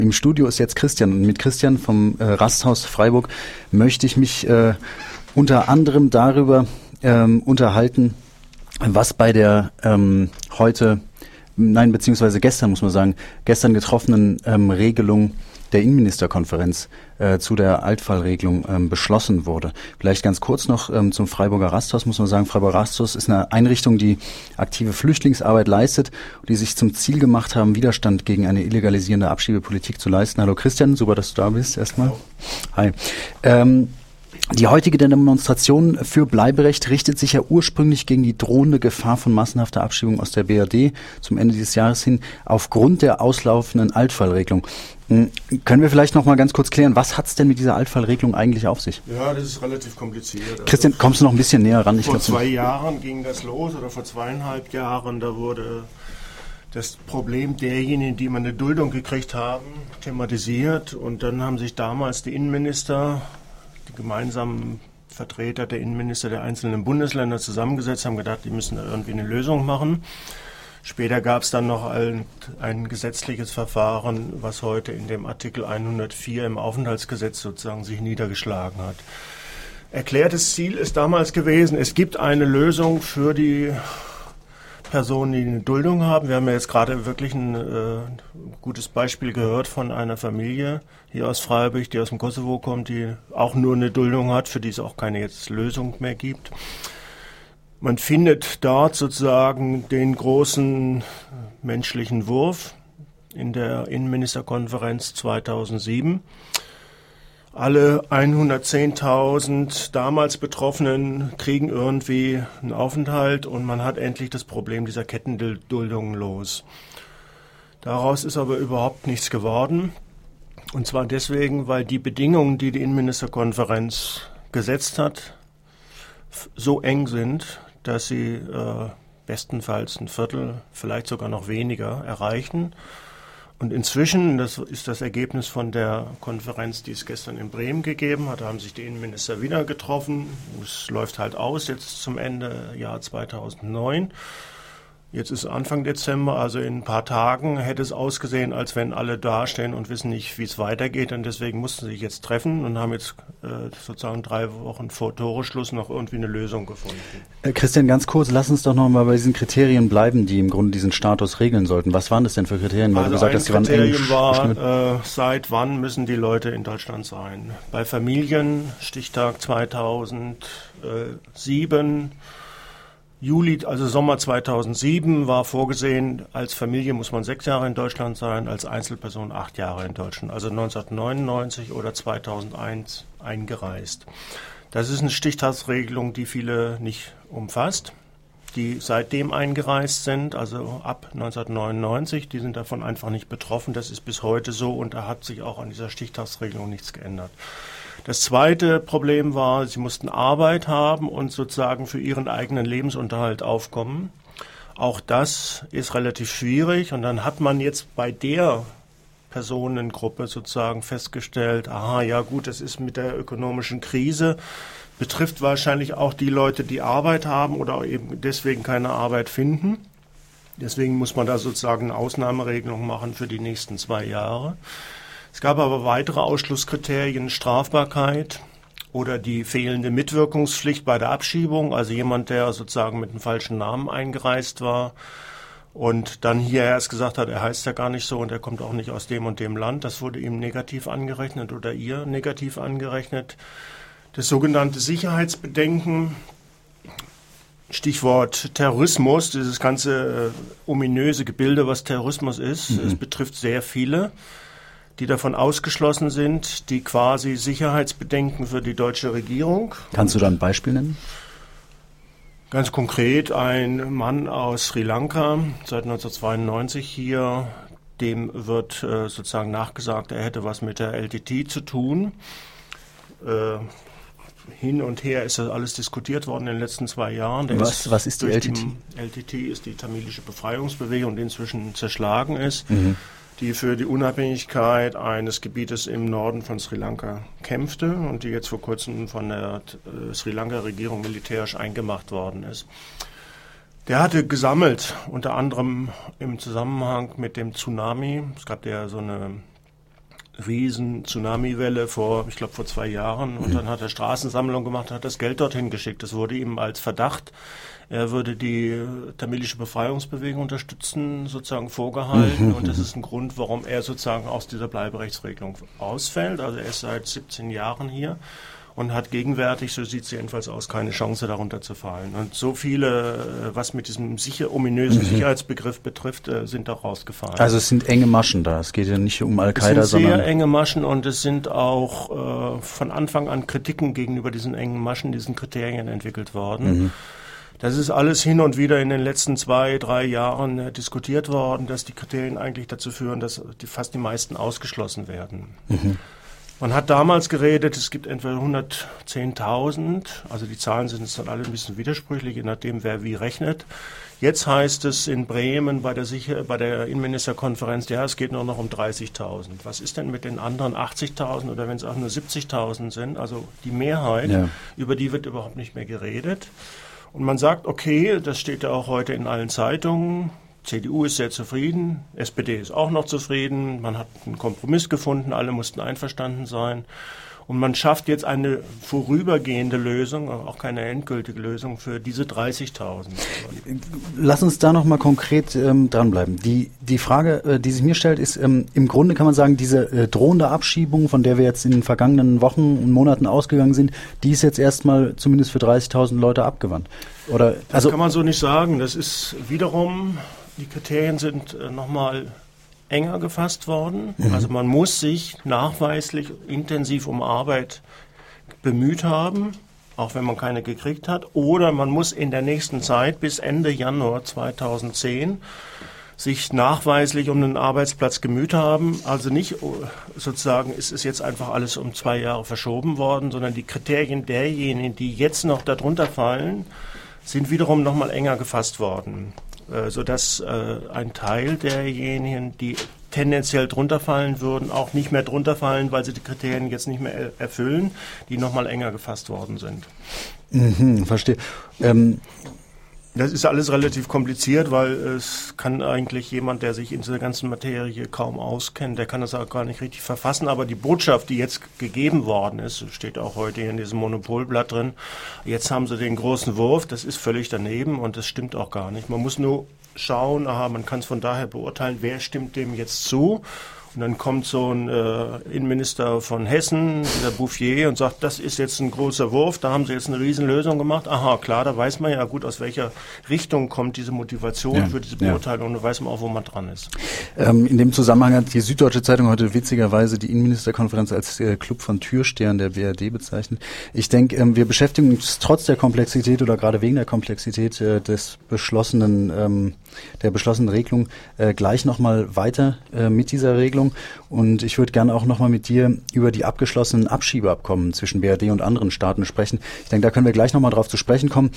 Im Studio ist jetzt Christian und mit Christian vom Rasthaus Freiburg möchte ich mich unter anderem darüber unterhalten, was bei der beziehungsweise gestern, muss man sagen, gestern getroffenen Regelung der Innenministerkonferenz zu der Altfallregelung beschlossen wurde. Vielleicht ganz kurz noch zum Freiburger Rasthaus muss man sagen, Freiburger Rasthaus ist eine Einrichtung, die aktive Flüchtlingsarbeit leistet und die sich zum Ziel gemacht haben, Widerstand gegen eine illegalisierende Abschiebepolitik zu leisten. Hallo Christian, super, dass du da bist erstmal. Hi. Die heutige Demonstration für Bleiberecht richtet sich ja ursprünglich gegen die drohende Gefahr von massenhafter Abschiebung aus der BRD zum Ende dieses Jahres hin aufgrund der auslaufenden Altfallregelung. Können wir vielleicht noch mal ganz kurz klären, was hat es denn mit dieser Altfallregelung eigentlich auf sich? Ja, das ist relativ kompliziert. Christian, kommst du noch ein bisschen näher ran? Vor 2 Jahren ging das los, oder vor 2,5 Jahren, da wurde das Problem derjenigen, die immer eine Duldung gekriegt haben, thematisiert. Und dann haben sich damals die Innenminister, die gemeinsamen Vertreter der Innenminister der einzelnen Bundesländer zusammengesetzt, haben gedacht, die müssen da irgendwie eine Lösung machen. Später gab es dann noch ein gesetzliches Verfahren, was heute in dem Artikel 104 im Aufenthaltsgesetz sozusagen sich niedergeschlagen hat. Erklärtes Ziel ist damals gewesen, es gibt eine Lösung für die Personen, die eine Duldung haben. Wir haben ja jetzt gerade wirklich ein gutes Beispiel gehört von einer Familie hier aus Freiburg, die aus dem Kosovo kommt, die auch nur eine Duldung hat, für die es auch keine jetzt Lösung mehr gibt. Man findet dort sozusagen den großen menschlichen Wurf in der Innenministerkonferenz 2007. Alle 110.000 damals Betroffenen kriegen irgendwie einen Aufenthalt und man hat endlich das Problem dieser Kettenduldungen los. Daraus ist aber überhaupt nichts geworden. Und zwar deswegen, weil die Bedingungen, die die Innenministerkonferenz gesetzt hat, so eng sind, dass sie bestenfalls ein Viertel, vielleicht sogar noch weniger erreichen. Und inzwischen, das ist das Ergebnis von der Konferenz, die es gestern in Bremen gegeben hat, da haben sich die Innenminister wieder getroffen. Es läuft halt aus jetzt zum Ende Jahr 2009. Jetzt ist Anfang Dezember, also in ein paar Tagen hätte es ausgesehen, als wenn alle dastehen und wissen nicht, wie es weitergeht. Und deswegen mussten sie sich jetzt treffen und haben jetzt sozusagen 3 Wochen vor Toreschluss noch irgendwie eine Lösung gefunden. Christian, ganz kurz, lass uns doch noch mal bei diesen Kriterien bleiben, die im Grunde diesen Status regeln sollten. Was waren das denn für Kriterien? Weil also du gesagt hast, ein Kriterium war, seit wann müssen die Leute in Deutschland sein? Bei Familien, Stichtag 2007, Juli, also Sommer 2007 war vorgesehen, als Familie muss man 6 Jahre in Deutschland sein, als Einzelperson 8 Jahre in Deutschland, also 1999 oder 2001 eingereist. Das ist eine Stichtagsregelung, die viele nicht umfasst, die seitdem eingereist sind, also ab 1999, die sind davon einfach nicht betroffen. Das ist bis heute so und da hat sich auch an dieser Stichtagsregelung nichts geändert. Das zweite Problem war, sie mussten Arbeit haben und sozusagen für ihren eigenen Lebensunterhalt aufkommen. Auch das ist relativ schwierig und dann hat man jetzt bei der Personengruppe sozusagen festgestellt, aha, ja gut, das ist mit der ökonomischen Krise, betrifft wahrscheinlich auch die Leute, die Arbeit haben oder eben deswegen keine Arbeit finden. Deswegen muss man da sozusagen eine Ausnahmeregelung machen für die nächsten 2 Jahre. Es gab aber weitere Ausschlusskriterien, Strafbarkeit oder die fehlende Mitwirkungspflicht bei der Abschiebung, also jemand, der sozusagen mit einem falschen Namen eingereist war und dann hier erst gesagt hat, er heißt ja gar nicht so und er kommt auch nicht aus dem und dem Land. Das wurde ihm negativ angerechnet oder ihr negativ angerechnet. Das sogenannte Sicherheitsbedenken, Stichwort Terrorismus, dieses ganze ominöse Gebilde, was Terrorismus ist, es betrifft sehr viele, die davon ausgeschlossen sind, die quasi Sicherheitsbedenken für die deutsche Regierung. Kannst du da ein Beispiel nennen? Ganz konkret ein Mann aus Sri Lanka, seit 1992 hier, dem wird sozusagen nachgesagt, er hätte was mit der LTT zu tun. Hin und her ist das alles diskutiert worden in den letzten 2 Jahren. Was ist die LTT? Die LTT ist die tamilische Befreiungsbewegung, die inzwischen zerschlagen ist. Die für die Unabhängigkeit eines Gebietes im Norden von Sri Lanka kämpfte und die jetzt vor kurzem von der Sri Lanka-Regierung militärisch eingemacht worden ist. Der hatte gesammelt, unter anderem im Zusammenhang mit dem Tsunami. Es gab ja so eine riesen Tsunami-Welle vor 2 Jahren. Und dann hat er Straßensammlung gemacht, hat das Geld dorthin geschickt. Das wurde ihm als Verdacht, er würde die tamilische Befreiungsbewegung unterstützen, sozusagen vorgehalten. Und das ist ein Grund, warum er sozusagen aus dieser Bleiberechtsregelung ausfällt. Also er ist seit 17 Jahren hier und hat gegenwärtig, so sieht es jedenfalls aus, keine Chance, darunter zu fallen. Und so viele, was mit diesem ominösen Sicherheitsbegriff betrifft, sind auch rausgefallen. Also es sind enge Maschen da. Es geht ja nicht um Al-Qaida, sondern... Es sind sehr enge Maschen und es sind auch von Anfang an Kritiken gegenüber diesen engen Maschen, diesen Kriterien entwickelt worden. Das ist alles hin und wieder in den letzten 2-3 Jahren diskutiert worden, dass die Kriterien eigentlich dazu führen, dass fast die meisten ausgeschlossen werden. Man hat damals geredet, es gibt entweder 110.000, also die Zahlen sind jetzt dann alle ein bisschen widersprüchlich, je nachdem wer wie rechnet. Jetzt heißt es in Bremen bei der Innenministerkonferenz, ja, es geht nur noch um 30.000. Was ist denn mit den anderen 80.000 oder wenn es auch nur 70.000 sind? Also die Mehrheit, über die wird überhaupt nicht mehr geredet. Und man sagt, okay, das steht ja auch heute in allen Zeitungen, CDU ist sehr zufrieden, SPD ist auch noch zufrieden, man hat einen Kompromiss gefunden, alle mussten einverstanden sein. Und man schafft jetzt eine vorübergehende Lösung, auch keine endgültige Lösung für diese 30.000. Lass uns da nochmal konkret dranbleiben. Die Frage, die sich mir stellt, ist, im Grunde kann man sagen, diese drohende Abschiebung, von der wir jetzt in den vergangenen Wochen und Monaten ausgegangen sind, die ist jetzt erstmal zumindest für 30.000 Leute abgewandt. Oder, das kann man so nicht sagen. Das ist wiederum, die Kriterien sind nochmal enger gefasst worden. Also man muss sich nachweislich intensiv um Arbeit bemüht haben, auch wenn man keine gekriegt hat. Oder man muss in der nächsten Zeit bis Ende Januar 2010 sich nachweislich um einen Arbeitsplatz gemüht haben. Also nicht sozusagen, es ist jetzt einfach alles um 2 Jahre verschoben worden, sondern die Kriterien derjenigen, die jetzt noch darunter fallen, sind wiederum nochmal enger gefasst worden, sodass ein Teil derjenigen, die tendenziell drunter fallen würden, auch nicht mehr drunter fallen, weil sie die Kriterien jetzt nicht mehr erfüllen, die nochmal enger gefasst worden sind. Verstehe. Das ist alles relativ kompliziert, weil es kann eigentlich jemand, der sich in dieser ganzen Materie kaum auskennt, der kann das auch gar nicht richtig verfassen. Aber die Botschaft, die jetzt gegeben worden ist, steht auch heute hier in diesem Monopolblatt drin, jetzt haben sie den großen Wurf, das ist völlig daneben und das stimmt auch gar nicht. Man muss nur schauen, man kann es von daher beurteilen, wer stimmt dem jetzt zu. Und dann kommt so ein Innenminister von Hessen, der Bouffier, und sagt, das ist jetzt ein großer Wurf, da haben sie jetzt eine Riesenlösung gemacht. Aha, klar, da weiß man ja gut, aus welcher Richtung kommt diese Motivation für diese Beurteilung, und da weiß man auch, wo man dran ist. In dem Zusammenhang hat die Süddeutsche Zeitung heute witzigerweise die Innenministerkonferenz als Club von Türstehern der BRD bezeichnet. Ich denke, wir beschäftigen uns trotz der Komplexität oder gerade wegen der Komplexität der beschlossenen Regelung gleich nochmal weiter mit dieser Regelung. Und ich würde gerne auch nochmal mit dir über die abgeschlossenen Abschiebeabkommen zwischen BRD und anderen Staaten sprechen. Ich denke, da können wir gleich nochmal drauf zu sprechen kommen.